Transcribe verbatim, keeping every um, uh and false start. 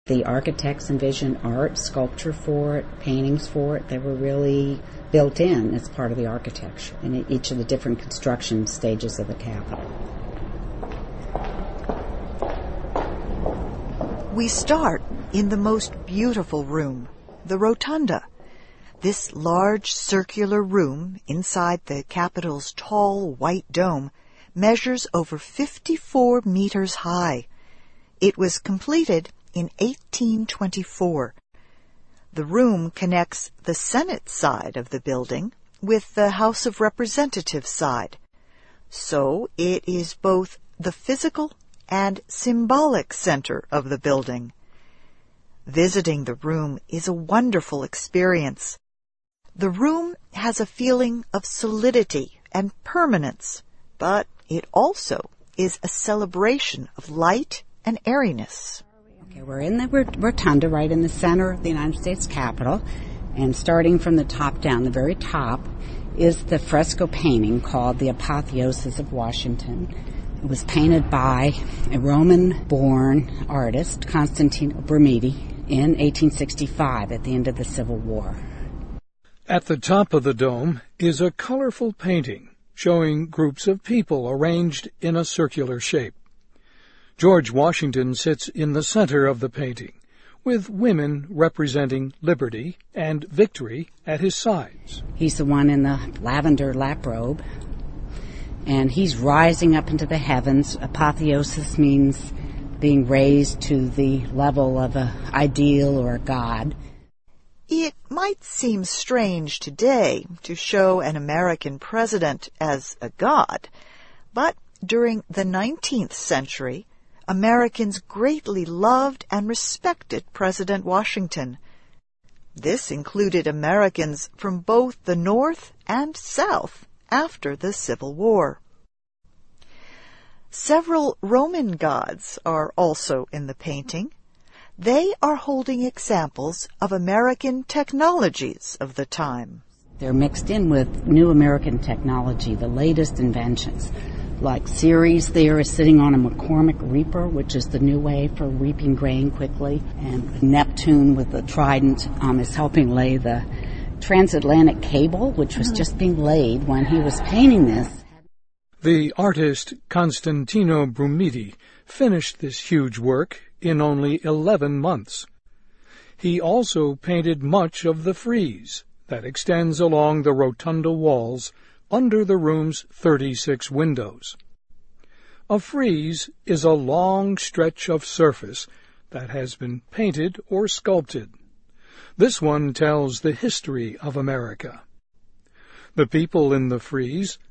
The architects envisioned art, sculpture for it, paintings for it. They were really built in as part of the architecture in each of the different construction stages of the Capitol. We start in the most beautiful room, the Rotunda. This large circular room inside the Capitol's tall white dome measures over fifty-four meters high. It was completed in eighteen twenty-four. The room connects the Senate side of the building with the House of Representatives side. So it is both the physical and symbolic center of the building. Visiting the room is a wonderful experience. The room has a feeling of solidity and permanence, but it also is a celebration of light and airiness. Okay, we're in the Rotunda, right in the center of the United States Capitol, and starting from the top down, the very top, is the fresco painting called The Apotheosis of Washington. It was painted by a Roman-born artist, Constantino Brumidi, in eighteen sixty-five at the end of the Civil War. At the top of the dome is a colorful painting showing groups of people arranged in a circular shape. George Washington sits in the center of the painting, with women representing liberty and victory at his sides. He's the one in the lavender lap robe, and he's rising up into the heavens. Apotheosis means being raised to the level of an ideal or a god. It might seem strange today to show an American president as a god, but during the nineteenth century, Americans greatly loved and respected President Washington. This included Americans from both the North and South after the Civil War. Several Roman gods are also in the painting. They are holding examples of American technologies of the time. They're mixed in with new American technology, the latest inventions. Like Ceres there is sitting on a McCormick reaper, which is the new way for reaping grain quickly. And Neptune with the trident um, is helping lay the transatlantic cable, which was just being laid when he was painting this. The artist Constantino Brumidi finished this huge work in only eleven months. He also painted much of the frieze that extends along the rotunda walls under the room's thirty-six windows. A frieze is a long stretch of surface that has been painted or sculpted. This one tells the history of America. The people in the frieze